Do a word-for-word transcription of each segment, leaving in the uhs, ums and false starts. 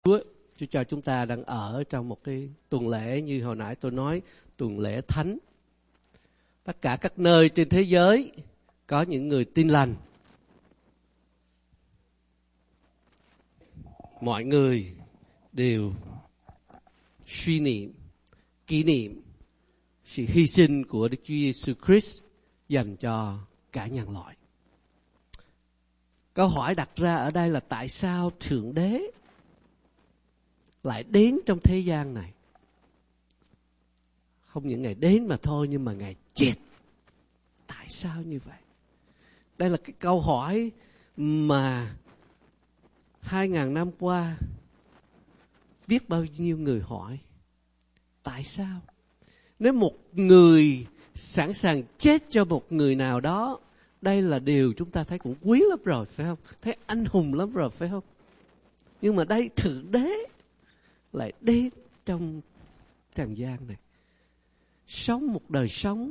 Chúa, Chúa cho chúng ta đang ở trong một cái tuần lễ như hồi nãy tôi nói, tuần lễ thánh. Tất cả các nơi trên thế giới có những người tin lành. Mọi người đều suy niệm, kỷ niệm sự hy sinh của Đức Chúa Giêsu Christ dành cho cả nhân loại. Câu hỏi đặt ra ở đây là tại sao Thượng Đế lại đến trong thế gian này? Không những Ngài đến mà thôi, nhưng mà Ngài chết. Tại sao như vậy? Đây là cái câu hỏi mà hai ngàn năm qua biết bao nhiêu người hỏi. Tại sao? Nếu một người sẵn sàng chết cho một người nào đó, đây là điều chúng ta thấy cũng quý lắm rồi, phải không? Thấy anh hùng lắm rồi, phải không? Nhưng mà đây Thượng Đế lại đến trong trần gian này, sống một đời sống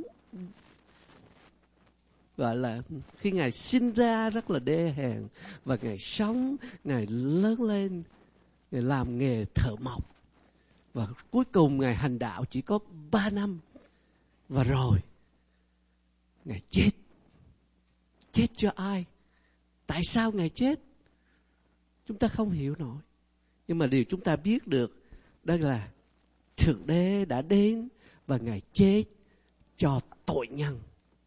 gọi là khi Ngài sinh ra rất là đê hèn, và Ngài sống, Ngài lớn lên, Ngài làm nghề thợ mộc, và cuối cùng Ngài hành đạo chỉ có ba năm, và rồi Ngài chết. Chết cho ai? Tại sao Ngài chết? Chúng ta không hiểu nổi. Nhưng mà điều chúng ta biết được đó là Thượng Đế đã đến và Ngài chết cho tội nhân.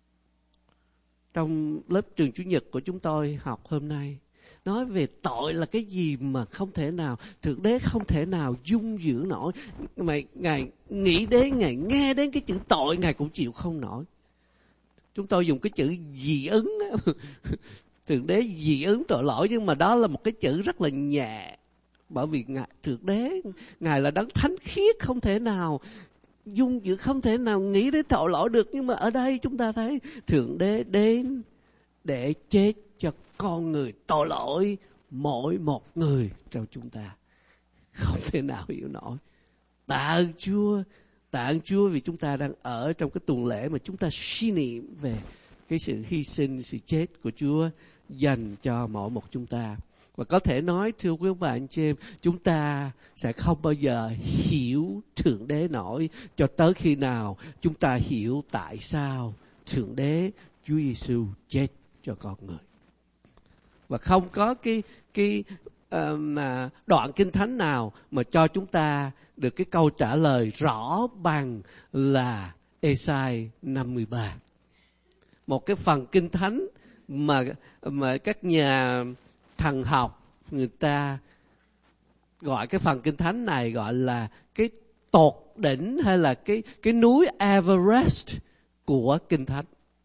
Trong lớp trường Chủ nhật của chúng tôi học hôm nay, nói về tội là cái gì mà không thể nào, Thượng Đế không thể nào dung dưỡng nổi. Mà Ngài nghĩ đến, Ngài nghe đến cái chữ tội, Ngài cũng chịu không nổi. Chúng tôi dùng cái chữ dị ứng. Thượng Đế dị ứng tội lỗi, nhưng mà đó là một cái chữ rất là nhẹ. Bởi vì Ngài, Thượng Đế, Ngài là đấng thánh khiết, không thể nào dung dưỡng, không thể nào nghĩ đến tội lỗi được. Nhưng mà ở đây chúng ta thấy Thượng Đế đến để chết cho con người tội lỗi, mỗi một người trong chúng ta. Không thể nào hiểu nổi. Tạ ơn Chúa, tạ ơn Chúa vì chúng ta đang ở trong cái tuần lễ mà chúng ta suy niệm về cái sự hy sinh, sự chết của Chúa dành cho mỗi một chúng ta. Và có thể nói, thưa quý bà anh chị em, chúng ta sẽ không bao giờ hiểu Thượng Đế nổi cho tới khi nào chúng ta hiểu tại sao Thượng Đế Chúa Giêsu chết cho con người. Và không có cái cái um, đoạn Kinh Thánh nào mà cho chúng ta được cái câu trả lời rõ bằng là Ê-sai năm mươi ba. Một cái phần Kinh Thánh mà mà các nhà thần học người ta gọi cái phần Kinh Thánh này gọi là cái tột đỉnh, hay là cái cái núi Everest của Kinh Thánh.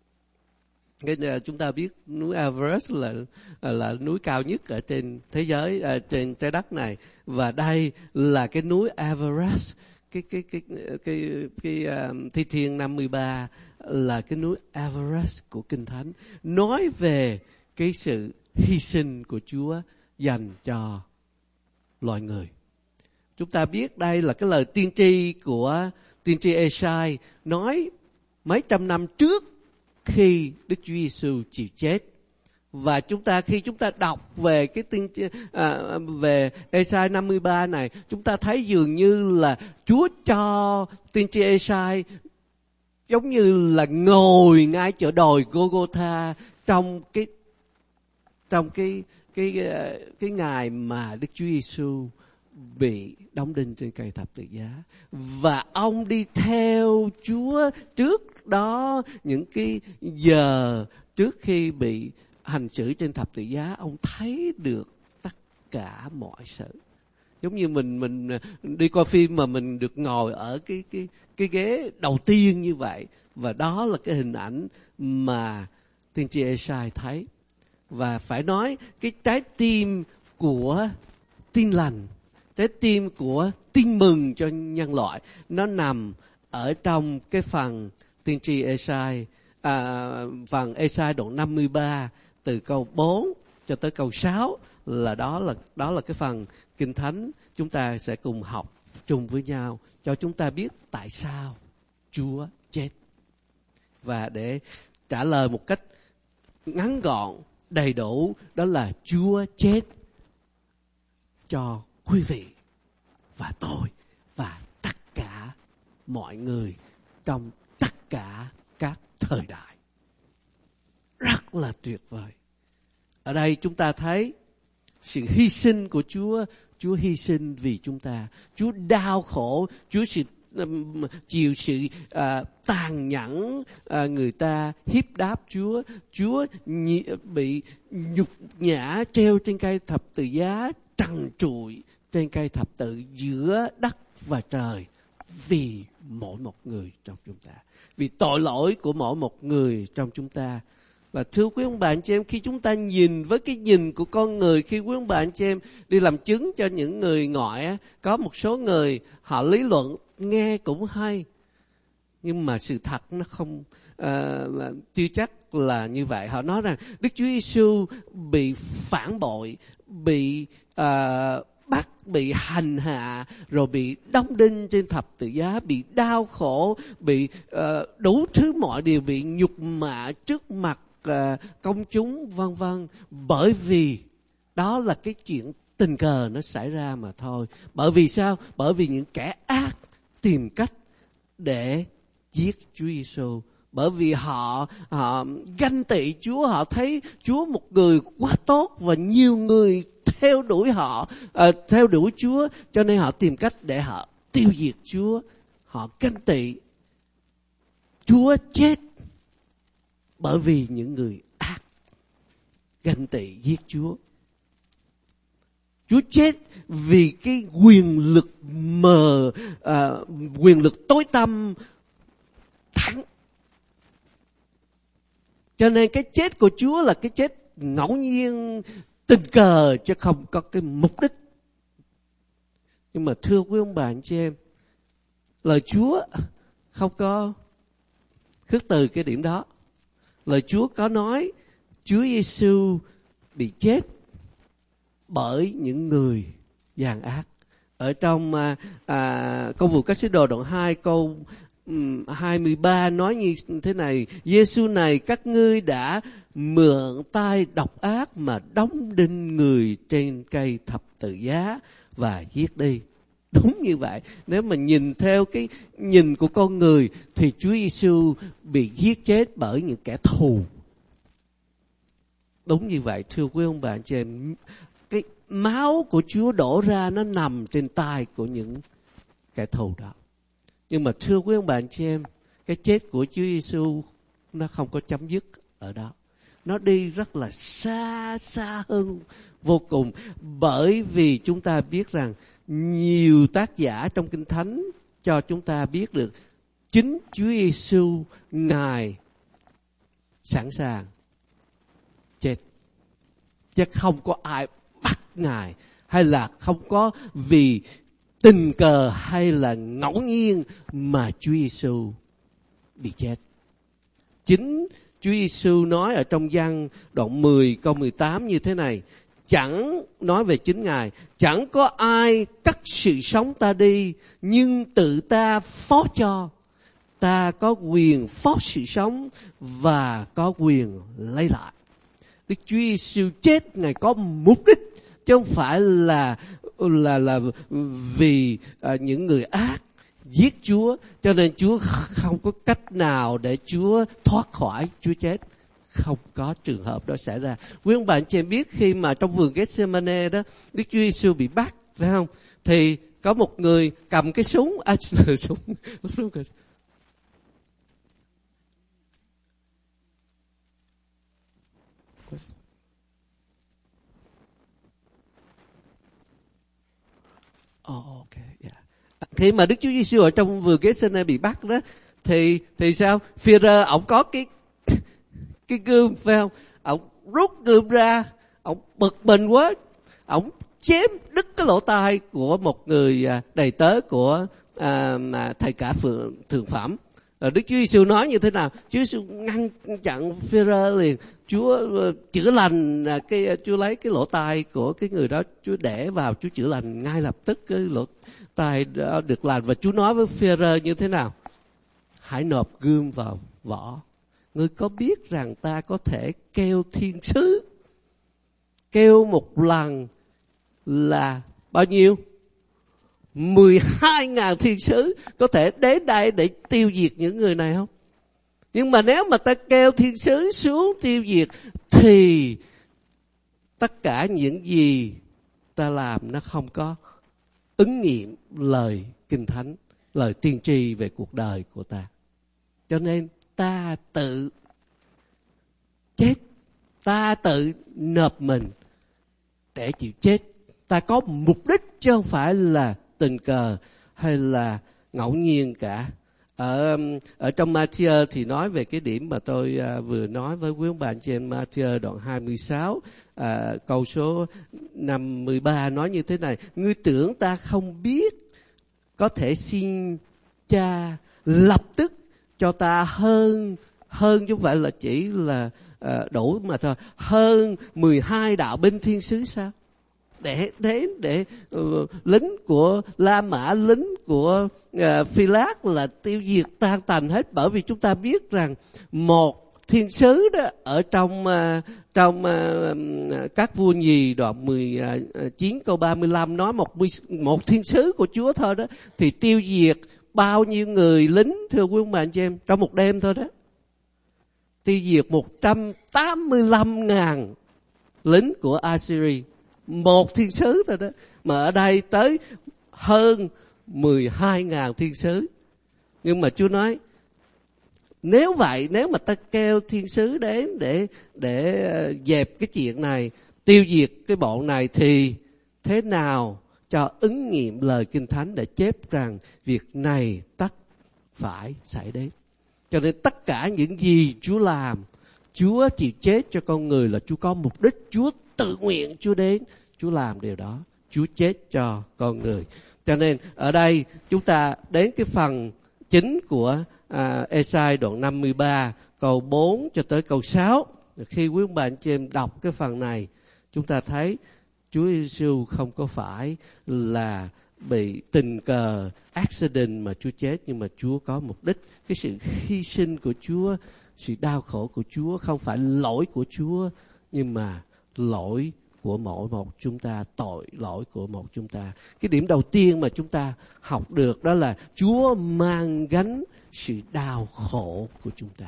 Cái chúng ta biết núi Everest là là núi cao nhất ở trên thế giới, ở trên trái đất này, và đây là cái núi Everest. Cái cái cái cái cái, cái um, Thi Thiên năm mươi ba là cái núi Everest của Kinh Thánh, nói về cái sự hy sinh của Chúa dành cho loài người. Chúng ta biết đây là cái lời tiên tri của tiên tri Ê-sai, nói mấy trăm năm trước khi Đức Chúa Giêsu chịu chết. Và chúng ta khi chúng ta đọc về cái tiên à, về Ê-sai năm mươi ba này, chúng ta thấy dường như là Chúa cho tiên tri Ê-sai giống như là ngồi ngay chỗ đồi Gô-gô-tha trong cái trong cái cái cái, cái ngày mà Đức Chúa Giêsu bị đóng đinh trên cây thập tự giá, và ông đi theo Chúa trước đó, những cái giờ trước khi bị hành xử trên thập tự giá, ông thấy được tất cả mọi sự. Giống như mình mình đi coi phim mà mình được ngồi ở cái cái cái ghế đầu tiên như vậy, và đó là cái hình ảnh mà tiên tri Ê-sai thấy. Và phải nói cái trái tim của tin lành, trái tim của tin mừng cho nhân loại, nó nằm ở trong cái phần tiên tri Ê-sai, à, phần Ê-sai đoạn năm mươi ba từ câu bốn cho tới câu sáu, là đó là đó là cái phần Kinh Thánh chúng ta sẽ cùng học chung với nhau, cho chúng ta biết tại sao Chúa chết. Và để trả lời một cách ngắn gọn, đầy đủ, đó là Chúa chết cho quý vị và tôi và tất cả mọi người trong tất cả các thời đại. Rất là tuyệt vời. Ở đây chúng ta thấy sự hy sinh của Chúa. Chúa hy sinh vì chúng ta. Chúa đau khổ. Chúa sự, um, chịu sự uh, tàn nhẫn. Uh, người ta hiếp đáp Chúa. Chúa nhị, bị nhục nhã treo trên cây thập tự giá, trần trụi trên cây thập tự giữa đất và trời, vì mỗi một người trong chúng ta, vì tội lỗi của mỗi một người trong chúng ta. Và thưa quý ông bà anh chị em, khi chúng ta nhìn với cái nhìn của con người, khi quý ông bà anh chị em đi làm chứng cho những người ngoại, có một số người họ lý luận nghe cũng hay, nhưng mà sự thật nó không uh, chưa chắc là như vậy. Họ nói rằng Đức Chúa Giêsu bị phản bội, bị uh, bắt, bị hành hạ, rồi bị đóng đinh trên thập tự giá, bị đau khổ, bị uh, đủ thứ mọi điều, bị nhục mạ trước mặt uh, công chúng, vân vân. Bởi vì đó là cái chuyện tình cờ nó xảy ra mà thôi. Bởi vì sao? Bởi vì những kẻ ác tìm cách để giết Chúa Giêsu. Bởi vì họ, họ ganh tị Chúa, họ thấy Chúa một người quá tốt và nhiều người theo đuổi họ, uh, theo đuổi Chúa, cho nên họ tìm cách để họ tiêu diệt Chúa. Họ ganh tị. Chúa chết bởi vì những người ác ganh tị giết Chúa. Chúa chết vì cái quyền lực mờ, uh, quyền lực tối tăm thắng. Cho nên cái chết của Chúa là cái chết ngẫu nhiên, tình cờ, chứ không có cái mục đích. Nhưng mà thưa quý ông bà anh chị em, lời Chúa không có khước từ cái điểm đó. Lời Chúa có nói Chúa Giêsu bị chết bởi những người gian ác. Ở trong à, à, Công vụ các sứ đồ đoạn hai câu um, hai mươi ba nói như thế này: Giêsu này các ngươi đã mượn tay độc ác mà đóng đinh người trên cây thập tự giá và giết đi. Đúng như vậy. Nếu mà nhìn theo cái nhìn của con người thì Chúa Giêsu bị giết chết bởi những kẻ thù. Đúng như vậy, thưa quý ông bà anh chị em. Cái máu của Chúa đổ ra nó nằm trên tay của những kẻ thù đó. Nhưng mà thưa quý ông bà anh chị em, cái chết của Chúa Giêsu nó không có chấm dứt ở đó. Nó đi rất là xa, xa hơn vô cùng. Bởi vì chúng ta biết rằng nhiều tác giả trong Kinh Thánh cho chúng ta biết được chính Chúa Giêsu Ngài sẵn sàng chết, chứ không có ai bắt Ngài, hay là không có vì tình cờ hay là ngẫu nhiên mà Chúa Giêsu bị chết. Chính Chúa Giêsu nói ở trong Giăng đoạn mười câu mười tám như thế này: chẳng nói về chính Ngài, chẳng có ai cắt sự sống ta đi, nhưng tự ta phó cho. Ta có quyền phó sự sống và có quyền lấy lại. Đức Chúa Giêsu chết Ngài có mục đích, chứ không phải là là là vì uh, những người ác giết Chúa, cho nên Chúa không có cách nào để Chúa thoát khỏi Chúa chết. Không có trường hợp đó xảy ra. Quý ông bà anh chị em biết khi mà trong vườn Gethsemane đó, Đức Chúa Giêsu bị bắt, phải không? Thì có một người cầm cái súng, à, súng, súng Oh, ok, yeah. Khi mà Đức Chúa Giêsu ở trong vườn Gethsemane bị bắt đó, thì thì sao? Phi-rơ ổng có cái cái gươm, phải không? Ổng rút gươm ra, ổng bực mình quá, ổng chém đứt cái lỗ tai của một người đầy tớ của à, thầy cả phượng thượng phẩm. Rồi Đức Chúa Giêsu nói như thế nào? Chúa Giêsu ngăn chặn Phi-rơ liền. Chúa chữa lành cái Chúa lấy cái lỗ tai của cái người đó, Chúa để vào, Chúa chữa lành ngay lập tức cái lỗ tai đó được lành. Và Chúa nói với Phi-rơ như thế nào? Hãy nộp gươm vào vỏ. Ngươi có biết rằng ta có thể kêu thiên sứ, kêu một lần là bao nhiêu? mười hai ngàn thiên sứ có thể đến đây để tiêu diệt những người này không? Nhưng mà nếu mà ta kêu thiên sứ xuống tiêu diệt thì tất cả những gì ta làm nó không có ứng nghiệm lời Kinh Thánh, lời tiên tri về cuộc đời của ta. Cho nên ta tự chết, ta tự nộp mình để chịu chết. Ta có mục đích chứ không phải là tình cờ hay là ngẫu nhiên cả. Ở, ở trong Matthew thì nói về cái điểm mà tôi à, vừa nói với quý ông bà trên Matthew đoạn hai mươi sáu, à, câu số năm mươi ba nói như thế này: ngươi tưởng ta không biết có thể xin cha lập tức cho ta hơn, hơn chứ không phải là chỉ là à, đủ mà thôi, hơn mười hai đạo binh thiên sứ sao? Để đến để uh, lính của La Mã, lính của uh, Phi-lát là tiêu diệt tan tành hết. Bởi vì chúng ta biết rằng một thiên sứ đó ở trong uh, trong uh, các vua nhì đoạn mười chín câu ba mươi lăm nói một một thiên sứ của Chúa thôi đó thì tiêu diệt bao nhiêu người lính, thưa quý ông bà anh chị em, trong một đêm thôi đó. Tiêu diệt một trăm tám mươi lăm ngàn lính của Assyria. Một thiên sứ thôi đó. Mà ở đây tới hơn mười hai ngàn thiên sứ. Nhưng mà Chúa nói, nếu vậy, nếu mà ta kêu thiên sứ đến để để dẹp cái chuyện này, tiêu diệt cái bọn này, thì thế nào cho ứng nghiệm lời Kinh Thánh để chép rằng việc này tất phải xảy đến. Cho nên tất cả những gì Chúa làm, Chúa chịu chết cho con người là Chúa có mục đích. Chúa tự nguyện Chúa đến, Chúa làm điều đó, Chúa chết cho con người. Cho nên ở đây chúng ta đến cái phần chính của à, Ê-sai đoạn năm mươi ba câu bốn cho tới câu sáu. Khi quý ông bà anh chị em đọc cái phần này, chúng ta thấy Chúa Giêsu không có phải là bị tình cờ accident mà Chúa chết, nhưng mà Chúa có mục đích. Cái sự hy sinh của Chúa, sự đau khổ của Chúa không phải lỗi của Chúa, nhưng mà lỗi của mỗi một chúng ta, tội lỗi của một chúng ta. Cái điểm đầu tiên mà chúng ta học được đó là Chúa mang gánh sự đau khổ của chúng ta.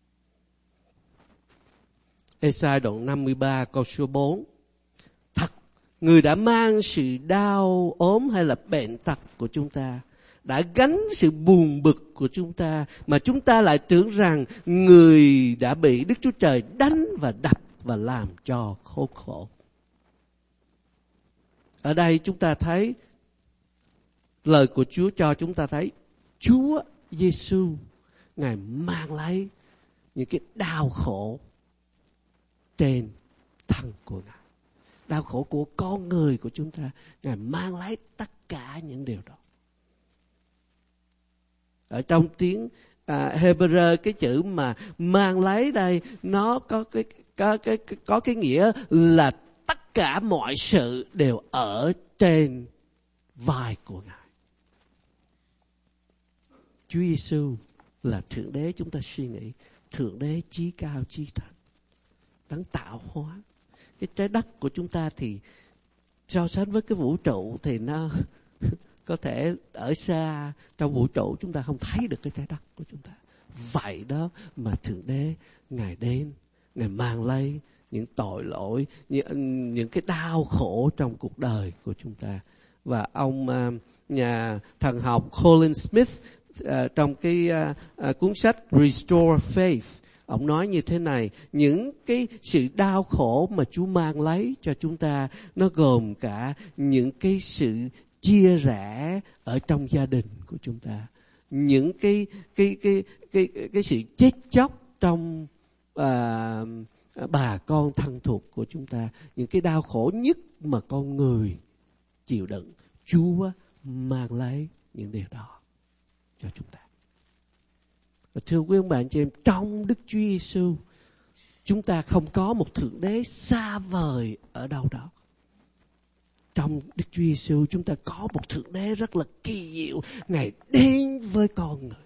Ê-sai đoạn năm mươi ba câu số bốn. Thật, người đã mang sự đau ốm hay là bệnh tật của chúng ta, đã gánh sự buồn bực của chúng ta, mà chúng ta lại tưởng rằng người đã bị Đức Chúa Trời đánh và đập và làm cho khốn khổ. Ở đây chúng ta thấy lời của Chúa cho chúng ta thấy Chúa Giêsu Ngài mang lấy những cái đau khổ trên thân của Ngài, đau khổ của con người của chúng ta. Ngài mang lấy tất cả những điều đó. Ở trong tiếng à, Hebrew, cái chữ mà mang lấy đây nó có cái có cái có cái nghĩa là tất cả mọi sự đều ở trên vai của Ngài. Chúa Giêsu là Thượng Đế, chúng ta suy nghĩ, Thượng Đế chí cao chí thánh, đấng tạo hóa. Cái trái đất của chúng ta thì so sánh với cái vũ trụ thì nó có thể ở xa trong vũ trụ chúng ta không thấy được cái trái đất của chúng ta. Vậy đó mà Thượng Đế Ngài đến, Ngài mang lấy những tội lỗi, những, những cái đau khổ trong cuộc đời của chúng ta. Và ông uh, nhà thần học Colin Smith uh, trong cái uh, uh, cuốn sách Restore Faith, ông nói như thế này: những cái sự đau khổ mà Chúa mang lấy cho chúng ta, nó gồm cả những cái sự chia rẽ ở trong gia đình của chúng ta, những cái cái cái cái cái, cái sự chết chóc trong à, bà con thân thuộc của chúng ta, những cái đau khổ nhất mà con người chịu đựng, Chúa mang lấy những điều đó cho chúng ta. Và thưa quý ông bà anh chị em, trong Đức Chúa Giêsu chúng ta không có một Thượng Đế xa vời ở đâu đó. Trong Đức Chúa Giêsu chúng ta có một Thượng Đế rất là kỳ diệu. Ngài đến với con người,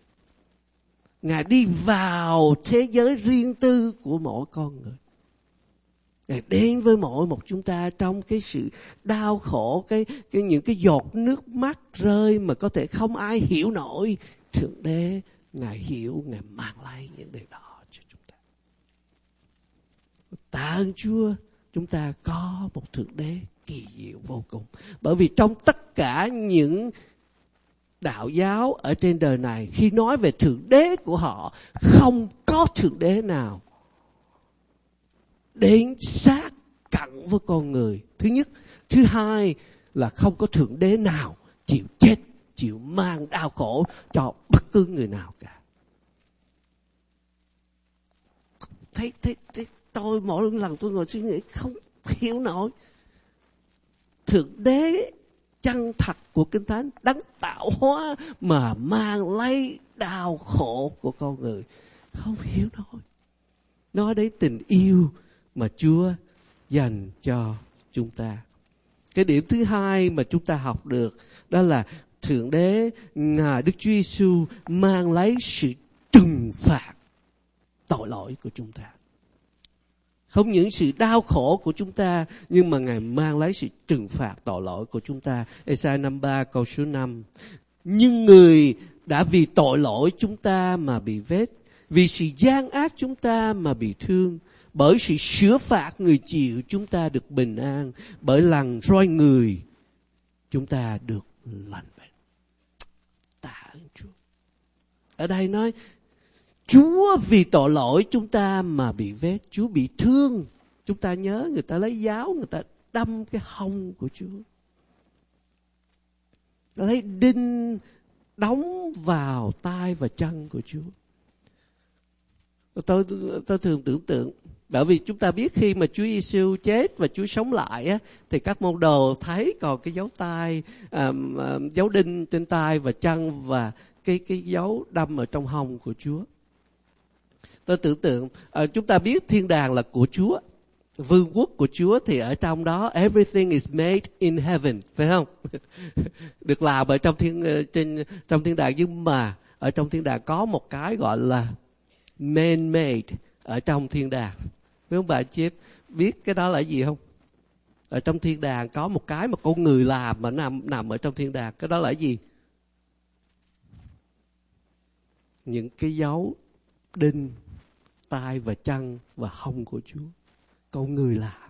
Ngài đi vào thế giới riêng tư của mỗi con người. Ngài đến với mỗi một chúng ta trong cái sự đau khổ, cái, cái những cái giọt nước mắt rơi mà có thể không ai hiểu nổi. Thượng Đế, Ngài hiểu, Ngài mang lại những điều đó cho chúng ta. Tạ ơn Chúa, chúng ta có một Thượng Đế kỳ diệu vô cùng. Bởi vì trong tất cả những đạo giáo ở trên đời này, khi nói về Thượng Đế của họ, không có Thượng Đế nào đến sát cận với con người. Thứ nhất. Thứ hai là không có Thượng Đế nào chịu chết, chịu mang đau khổ cho bất cứ người nào cả. Thấy, thấy, thấy tôi mỗi lần tôi ngồi suy nghĩ không hiểu nổi. Thượng Đế chân thật của Kinh Thánh, đấng tạo hóa mà mang lấy đau khổ của con người, không hiểu nổi. Nói đến tình yêu mà Chúa dành cho chúng ta. Cái điểm thứ hai mà chúng ta học được đó là Thượng Đế, Ngài Đức Chúa Giêsu mang lấy sự trừng phạt tội lỗi của chúng ta. Không những sự đau khổ của chúng ta, nhưng mà Ngài mang lấy sự trừng phạt tội lỗi của chúng ta. Ê-sai năm mươi ba câu số năm. Nhưng người đã vì tội lỗi chúng ta mà bị vết, vì sự gian ác chúng ta mà bị thương. Bởi sự sửa phạt người chịu chúng ta được bình an. Bởi lần roi người chúng ta được lành bệnh. Tạ ơn Chúa. Ở đây nói Chúa vì tội lỗi chúng ta mà bị vết. Chúa bị thương. Chúng ta nhớ người ta lấy giáo, người ta đâm cái hông của Chúa. Lấy đinh đóng vào tay và chân của Chúa. Tôi, tôi, tôi thường tưởng tượng, bởi vì chúng ta biết khi mà Chúa Giêsu chết và Chúa sống lại á, thì các môn đồ thấy còn cái dấu tay, à, à, dấu đinh trên tay và chân và cái cái dấu đâm ở trong hông của Chúa. Tôi tưởng tượng, à, chúng ta biết thiên đàng là của Chúa, vương quốc của Chúa thì ở trong đó everything is made in heaven, phải không? Được làm ở trong thiên trên trong thiên đàng, nhưng mà ở trong thiên đàng có một cái gọi là man-made ở trong thiên đàng. Mấy ông bà chị biết cái đó là gì không? Ở trong thiên đàng có một cái mà con người làm mà nằm nằm ở trong thiên đàng. Cái đó là gì? Những cái dấu đinh tay và chân và hông của Chúa, con người làm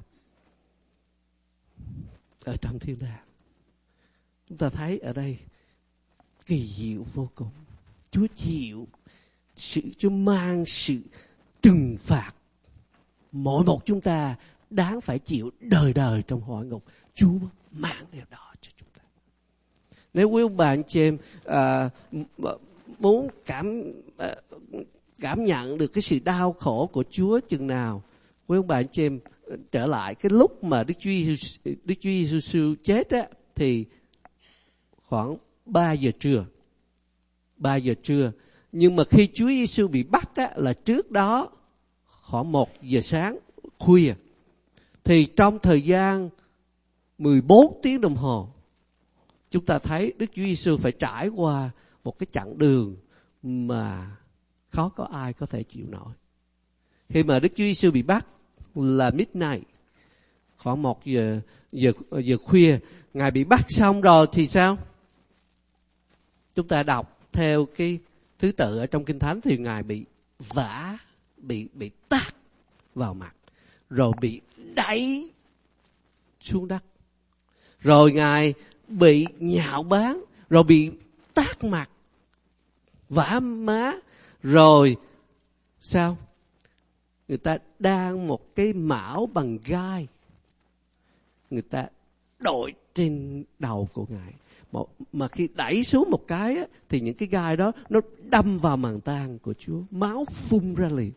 ở trong thiên đàng. Chúng ta thấy ở đây kỳ diệu vô cùng. Chúa chịu sự, Chúa mang sự trừng phạt mỗi một chúng ta đáng phải chịu đời đời trong hỏa ngục. Chúa mang điều đó cho chúng ta. Nếu quý ông bà anh chị em à, muốn cảm à, cảm nhận được cái sự đau khổ của Chúa chừng nào, quý ông bà anh chị em trở lại cái lúc mà Đức Chúa Giêsu, Đức Chúa Giêsu chết á, thì khoảng ba giờ trưa. ba giờ trưa. Nhưng mà khi Chúa Giêsu bị bắt á, là trước đó khoảng một giờ sáng khuya. Thì trong thời gian mười bốn tiếng đồng hồ, chúng ta thấy Đức Chúa Giêsu phải trải qua một cái chặng đường mà khó có ai có thể chịu nổi. Khi mà Đức Chúa Giêsu bị bắt là midnight, khoảng một giờ, giờ, giờ khuya. Ngài bị bắt xong rồi thì sao? Chúng ta đọc theo cái thứ tự ở trong Kinh Thánh thì Ngài bị vả, bị, bị tát vào mặt, rồi bị đẩy xuống đất. Rồi Ngài bị nhạo báng, rồi bị tát mặt, vả má, rồi sao? Người ta đang một cái mão bằng gai, người ta đội trên đầu của Ngài. Mà khi đẩy xuống một cái á, thì những cái gai đó nó đâm vào màng tang của Chúa, máu phun ra liền.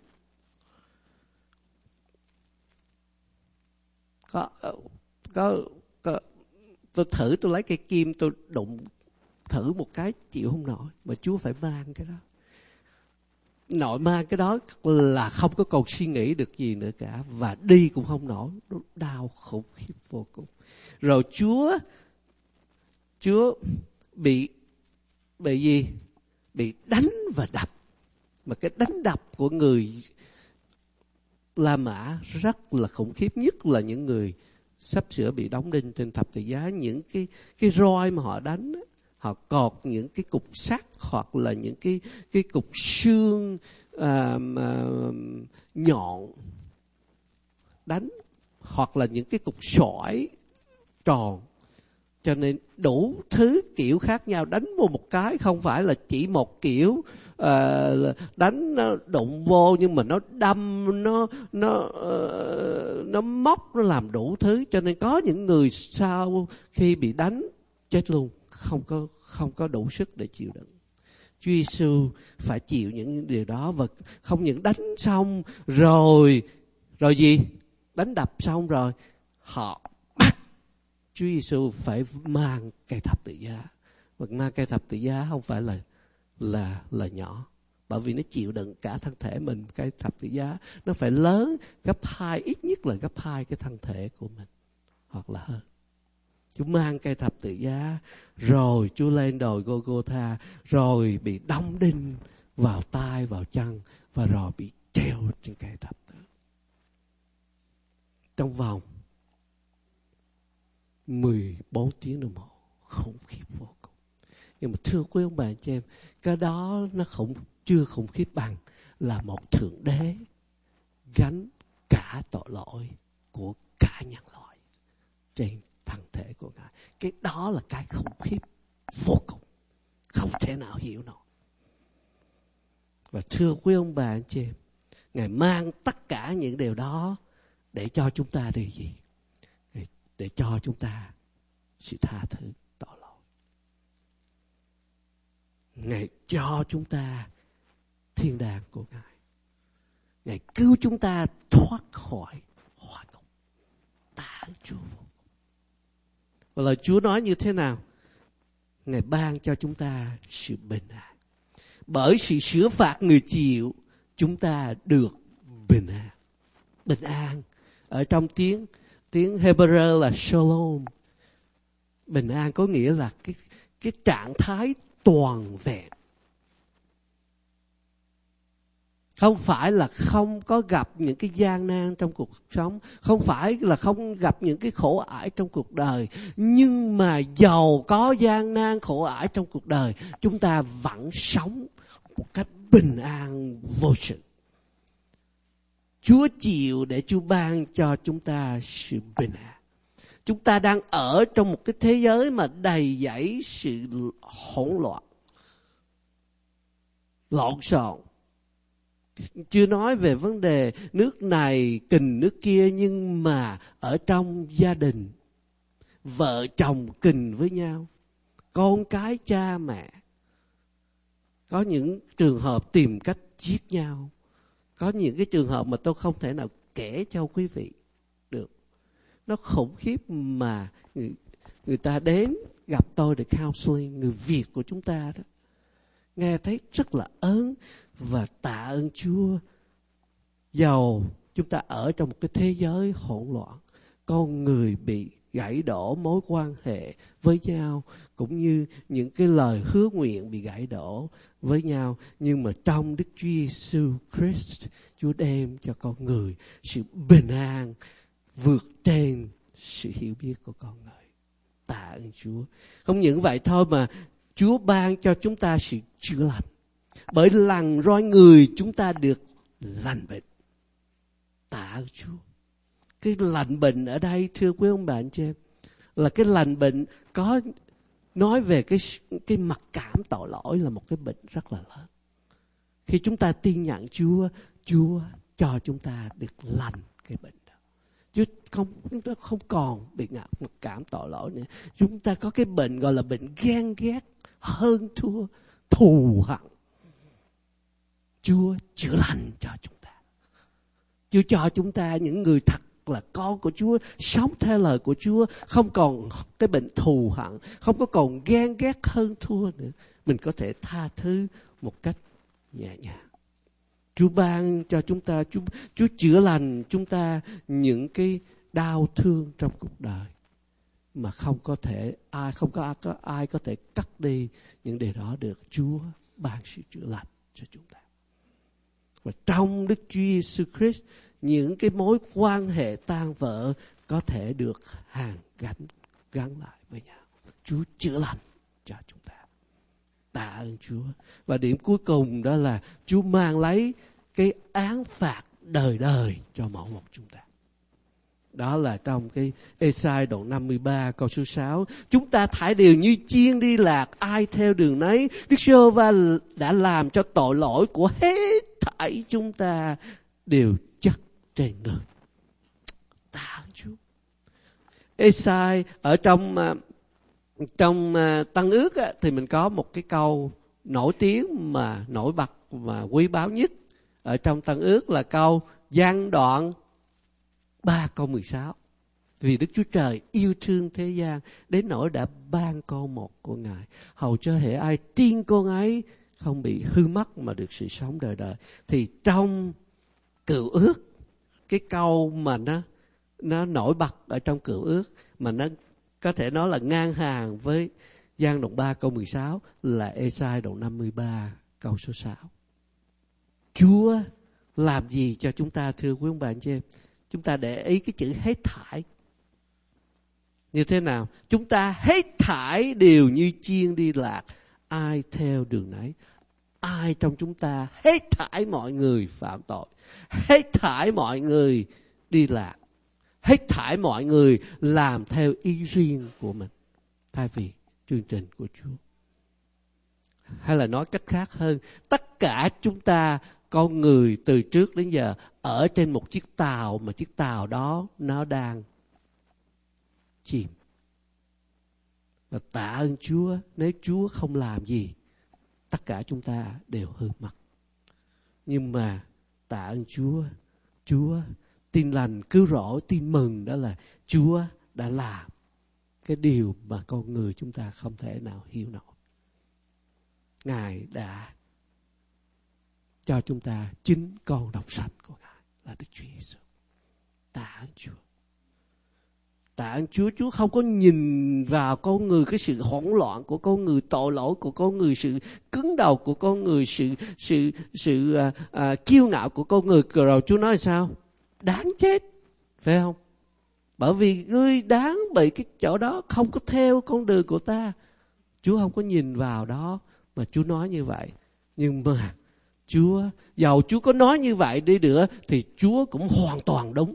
Có, có, có, tôi thử tôi lấy cây kim tôi đụng thử một cái chịu không nổi, mà Chúa phải mang cái đó. Nội mang cái đó là không có còn suy nghĩ được gì nữa cả, và đi cũng không nổi, nó đau khủng khiếp vô cùng. Rồi Chúa Chúa bị bị gì? Bị đánh và đập. Mà cái đánh đập của người La Mã rất là khủng khiếp, nhất là những người sắp sửa bị đóng đinh trên thập tự giá. Những cái cái roi mà họ đánh, họ cọt những cái cục sắt hoặc là những cái cái cục xương à, à, nhọn đánh, hoặc là những cái cục sỏi tròn. Cho nên đủ thứ kiểu khác nhau, đánh vô một cái không phải là chỉ một kiểu, uh, đánh nó đụng vô nhưng mà nó đâm, nó nó uh, nó móc, nó làm đủ thứ. Cho nên có những người sau khi bị đánh chết luôn, không có không có đủ sức để chịu đựng. Chúa Giêsu phải chịu những điều đó, và không những đánh xong rồi rồi gì, đánh đập xong rồi họ Chúa Giêsu phải mang cây thập tự giá. Và mang cây thập tự giá không phải là là là nhỏ, bởi vì nó chịu đựng cả thân thể mình. Cây thập tự giá nó phải lớn gấp hai, ít nhất là gấp hai cái thân thể của mình, hoặc là hơn. Chúa mang cây thập tự giá, rồi Chúa lên đồi Gô-gô-tha, rồi bị đóng đinh vào tay, vào chân, và rồi bị treo trên cây thập tự. Trong vòng mười bốn tiếng đồng hồ, khủng khiếp vô cùng. Nhưng mà thưa quý ông bà anh chị em, cái đó nó không chưa khủng khiếp bằng là một thượng đế gánh cả tội lỗi của cả nhân loại trên thân thể của Ngài. Cái đó là cái khủng khiếp vô cùng, không thể nào hiểu nổi. Và thưa quý ông bà anh chị em, Ngài mang tất cả những điều đó để cho chúng ta điều gì? Để, để cho chúng ta sự tha thứ tội lỗi. Ngài cho chúng ta thiên đàng của Ngài. Ngài cứu chúng ta thoát khỏi hỏa ngục. Tạ ơn Chúa. Và lời Chúa nói như thế nào? Ngài ban cho chúng ta sự bình an. Bởi sự sửa phạt người chịu, chúng ta được bình an. Bình an ở trong tiếng tiếng Hebrew là shalom. Bình an có nghĩa là cái cái trạng thái toàn vẹn. Không phải là không có gặp những cái gian nan trong cuộc sống, không phải là không gặp những cái khổ ải trong cuộc đời, nhưng mà dầu có gian nan khổ ải trong cuộc đời, chúng ta vẫn sống một cách bình an vô sự. Chúa chịu để Chúa ban cho chúng ta sự bình an. Chúng ta đang ở trong một cái thế giới mà đầy dẫy sự hỗn loạn, lộn xộn. Chưa nói về vấn đề nước này kình nước kia, nhưng mà ở trong gia đình, vợ chồng kình với nhau, con cái cha mẹ. Có những trường hợp tìm cách giết nhau. Có những cái trường hợp mà tôi không thể nào kể cho quý vị được. Nó khủng khiếp mà người, người ta đến gặp tôi để counseling, người Việt của chúng ta đó. Nghe thấy rất là ớn và tạ ơn Chúa. Dầu chúng ta ở trong một cái thế giới hỗn loạn, con người bị gãy đổ mối quan hệ với nhau, cũng như những cái lời hứa nguyện bị gãy đổ với nhau, nhưng mà trong Đức Chúa Giêsu Christ, Chúa đem cho con người sự bình an vượt trên sự hiểu biết của con người. Tạ ơn Chúa. Không những vậy thôi mà Chúa ban cho chúng ta sự chữa lành. Bởi lằn roi người chúng ta được lành bệnh. Tạ ơn Chúa. Cái lành bệnh ở đây, thưa quý ông bà anh chị em, là cái lành bệnh có nói về cái cái mặc cảm tội lỗi là một cái bệnh rất là lớn. Khi chúng ta tin nhận Chúa, Chúa cho chúng ta được lành cái bệnh đó. Chứ không, chúng ta không còn bị mặc cảm tội lỗi nữa. Chúng ta có cái bệnh gọi là bệnh ghen ghét, hơn thua, thù hận. Chúa chữa lành cho chúng ta. Chúa cho chúng ta những người thật là con của Chúa, sống theo lời của Chúa, không còn cái bệnh thù hận, không có còn ghen ghét hơn thua nữa. Mình có thể tha thứ một cách nhẹ nhàng. Chúa ban cho chúng ta, Chúa, Chúa chữa lành chúng ta những cái đau thương trong cuộc đời mà không có thể ai không có, có ai có thể cắt đi những điều đó được. Chúa ban sự chữa lành cho chúng ta. Và trong Đức Chúa Giêsu Christ, những cái mối quan hệ tan vỡ có thể được hàn gắn gắn lại với nhau. Chúa chữa lành cho chúng ta. Tạ ơn Chúa. Và điểm cuối cùng đó là Chúa mang lấy cái án phạt đời đời cho mỗi một chúng ta. Đó là trong cái Ê-sai đoạn năm mươi ba câu số sáu. Chúng ta thải đều như chiên đi lạc, ai theo đường nấy. Đức Giê-hô-va đã làm cho tội lỗi của hết thảy chúng ta đều chất trên người. Tạ ơn Chúa. Ê-sai ở trong trong Tân Ước á, thì mình có một cái câu nổi tiếng mà nổi bật và quý báu nhất ở trong Tân Ước là câu Giăng đoạn ba câu mười sáu. Vì Đức Chúa Trời yêu thương thế gian đến nỗi đã ban con một của Ngài, hầu cho hễ ai tin con ấy không bị hư mất mà được sự sống đời đời. Thì trong Cựu Ước, cái câu mà nó nó nổi bật ở trong Cựu Ước mà nó có thể nói là ngang hàng với Giăng đoạn ba câu mười sáu là Ê-sai đoạn năm mươi ba câu số sáu. Chúa làm gì cho chúng ta, thưa quý ông bà anh chị em? Chúng ta để ý cái chữ hết thảy. Như thế nào? Chúng ta hết thảy đều như chiên đi lạc, ai theo đường nấy. Ai trong chúng ta hết thảy mọi người phạm tội, hết thảy mọi người đi lạc, hết thảy mọi người làm theo ý riêng của mình thay vì chương trình của Chúa. Hay là nói cách khác hơn, tất cả chúng ta con người từ trước đến giờ ở trên một chiếc tàu mà chiếc tàu đó nó đang chìm. Và tạ ơn Chúa, nếu Chúa không làm gì, tất cả chúng ta đều hư mất. Nhưng mà tạ ơn Chúa, Chúa tin lành cứu rỗi, tin mừng đó là Chúa đã làm cái điều mà con người chúng ta không thể nào hiểu nổi. Ngài đã cho chúng ta chính con độc sanh của Ngài là Đức Chúa Giêsu. Tạ ơn Chúa. Tạ ơn Chúa, Chúa không có nhìn vào con người cái sự hỗn loạn của con người, tội lỗi của con người, sự cứng đầu của con người, sự sự sự à, à, kiêu ngạo của con người. Rồi Chúa nói sao? Đáng chết, phải không? Bởi vì ngươi đáng bị cái chỗ đó, không có theo con đường của ta. Chúa không có nhìn vào đó mà Chúa nói như vậy. Nhưng mà Chúa, dầu Chúa có nói như vậy đi nữa thì Chúa cũng hoàn toàn đúng.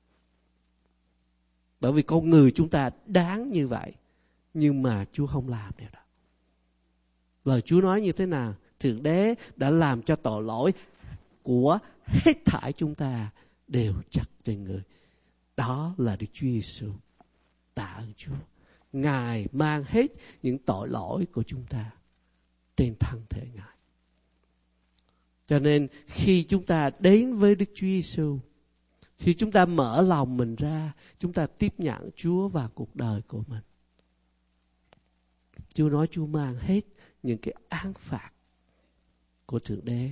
Bởi vì con người chúng ta đáng như vậy. Nhưng mà Chúa không làm điều đó. Lời Chúa nói như thế nào? Thượng Đế đã làm cho tội lỗi của hết thảy chúng ta đều chặt trên người. Đó là Đức Chúa Giêsu. Tạ ơn Chúa. Ngài mang hết những tội lỗi của chúng ta trên thân thể Ngài. Cho nên khi chúng ta đến với Đức Chúa Giêsu, khi chúng ta mở lòng mình ra, chúng ta tiếp nhận Chúa vào cuộc đời của mình. Chúa nói Chúa mang hết những cái án phạt của Thượng Đế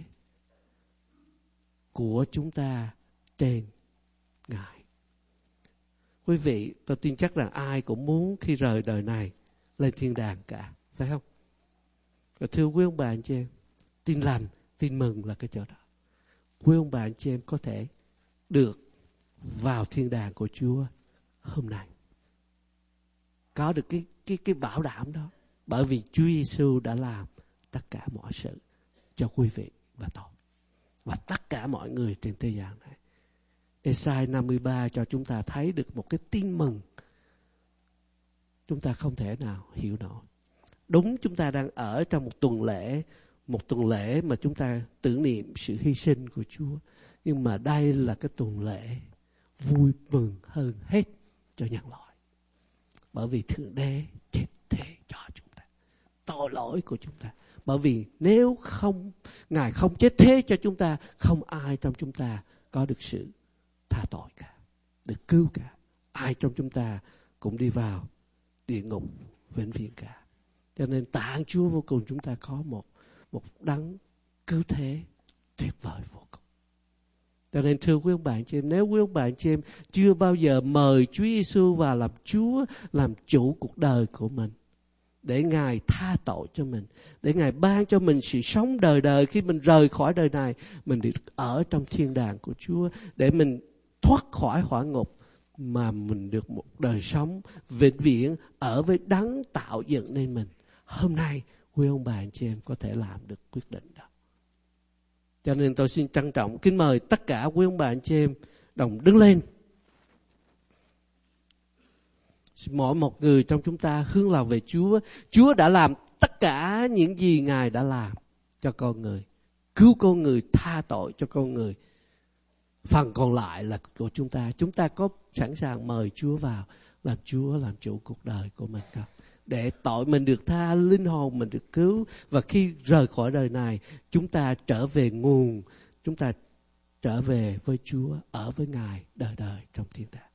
của chúng ta trên Ngài. Quý vị, tôi tin chắc rằng ai cũng muốn khi rời đời này lên thiên đàng cả, phải không? Và thưa quý ông bà anh chị em, tin lành, tin mừng là cái chỗ đó. Quý ông bà anh chị em có thể được vào thiên đàng của Chúa hôm nay. Có được cái cái cái bảo đảm đó, bởi vì Chúa Giêsu đã làm tất cả mọi sự cho quý vị và tôi và tất cả mọi người trên thế gian này. Ê-sai năm mươi ba cho chúng ta thấy được một cái tin mừng chúng ta không thể nào hiểu nổi. Đúng, chúng ta đang ở trong một tuần lễ, một tuần lễ mà chúng ta tưởng niệm sự hy sinh của Chúa. Nhưng mà đây là cái tuần lễ vui mừng hơn hết cho nhân loại. Bởi vì Thượng Đế chết thế cho chúng ta, tội lỗi của chúng ta. Bởi vì nếu không, Ngài không chết thế cho chúng ta, không ai trong chúng ta có được sự tha tội cả, được cứu cả. Ai trong chúng ta cũng đi vào địa ngục vĩnh viễn cả. Cho nên tạ ơn Chúa vô cùng, chúng ta có một một đấng cứu thế tuyệt vời vô cùng. Cho nên thưa quý ông bà anh chị em, nếu quý ông bà anh chị em chưa bao giờ mời Chúa Giêsu vào làm Chúa, làm chủ cuộc đời của mình, để Ngài tha tội cho mình, để Ngài ban cho mình sự sống đời đời. Khi mình rời khỏi đời này, mình được ở trong thiên đàng của Chúa, để mình thoát khỏi hỏa ngục, mà mình được một đời sống vĩnh viễn ở với Đấng tạo dựng nên mình. Hôm nay quý ông bà anh chị em có thể làm được quyết định đó. Cho nên tôi xin trân trọng kính mời tất cả quý ông bà anh chị em đồng đứng lên. Mỗi một người trong chúng ta hướng lòng về Chúa. Chúa đã làm tất cả những gì Ngài đã làm cho con người, cứu con người, tha tội cho con người. Phần còn lại là của chúng ta. Chúng ta có sẵn sàng mời Chúa vào, làm Chúa làm chủ cuộc đời của mình không? Để tội mình được tha, linh hồn mình được cứu, và khi rời khỏi đời này, chúng ta trở về nguồn, chúng ta trở về với Chúa, ở với Ngài đời đời trong thiên đàng.